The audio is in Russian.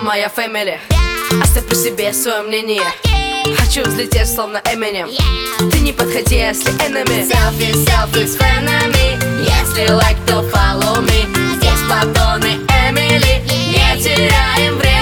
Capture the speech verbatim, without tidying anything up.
моя фэмили. Оставь при себе свое мнение. Хочу взлететь, словно Эминем. Ты не подходи, если enemy. Селфи, селфи с фенами. Если лайк, то follow me. Здесь Платон и Эмили. Не теряем время.